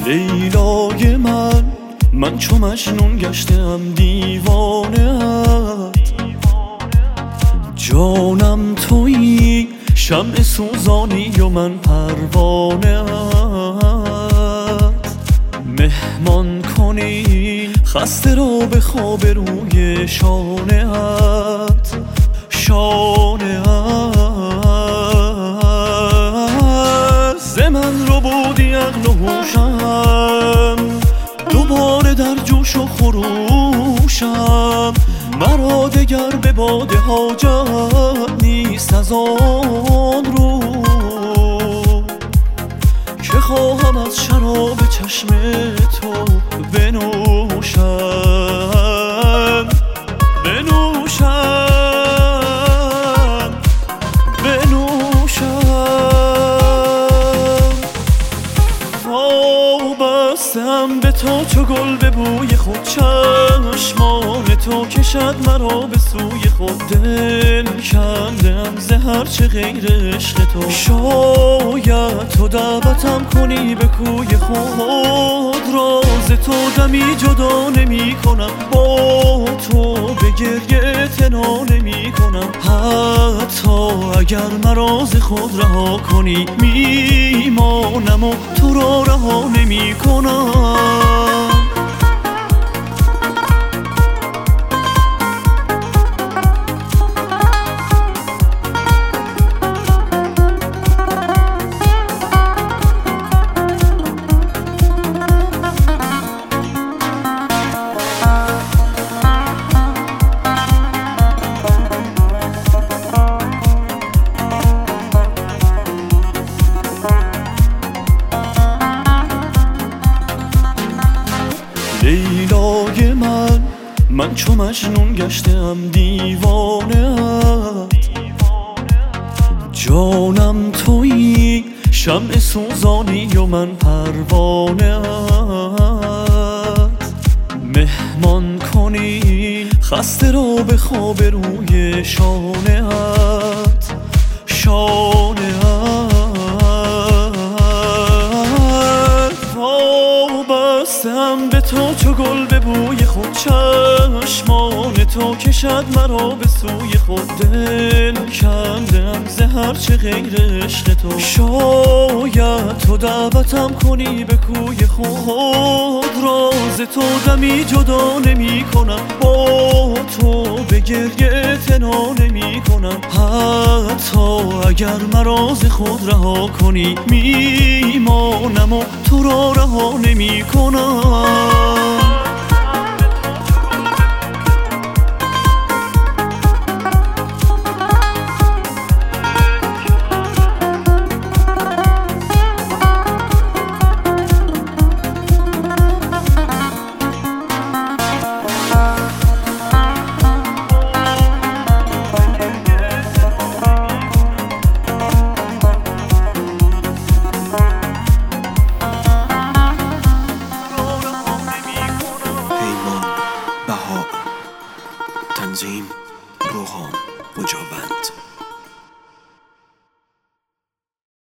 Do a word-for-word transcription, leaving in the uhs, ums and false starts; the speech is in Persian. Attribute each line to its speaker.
Speaker 1: لیلای من من چو مجنون گشتم دیوانه‌ات، جانم تویی شمع سوزانی و من پروانه‌ات. مهمان کنی خسته را به خواب روی شانه‌ات، شانه‌ات. ز من رو بودی عقل و هوشم، دوباره در جوش و خروشم. مرا دگر به باده حاجت نیست از آن رو که خواهم از شراب چشم تو بنوشم، بنوشم، بنوشم. وابستم به تو چو گل به بوی خود، چشمان تو کشد مرا به سوی خود. دل کندم ز هرچه غیر عشق تو، شاید تو دعوتم کنی به کوی خود. راز تو دمی جدا نمی کنم، با تو به گریه تنا نمی کنم. حتی اگر مرا ز خود رها کنی، میمانم و تو را رها نمی کنم. لیلای من من چو مجنون گشتم دیوانه‌ات، جانم تویی شمع سوزانی و من پروانه‌ات. مهمان کنی خسته را به خواب روی شانه‌ات، شانه‌ات. وابستم به تو چو گل به بوی خود، چشمان تو کشد مرا به سوی خود. دل کندم ز هرچه غیر عشق تو، شاید تو دعوتم کنی به کوی خود. راز تو دمی جدا نمی کنم، با تو به گریه تنا نمی کنم. حتی اگر مرا ز خود رها کنی، میمانم و تو را رها نمی کنم.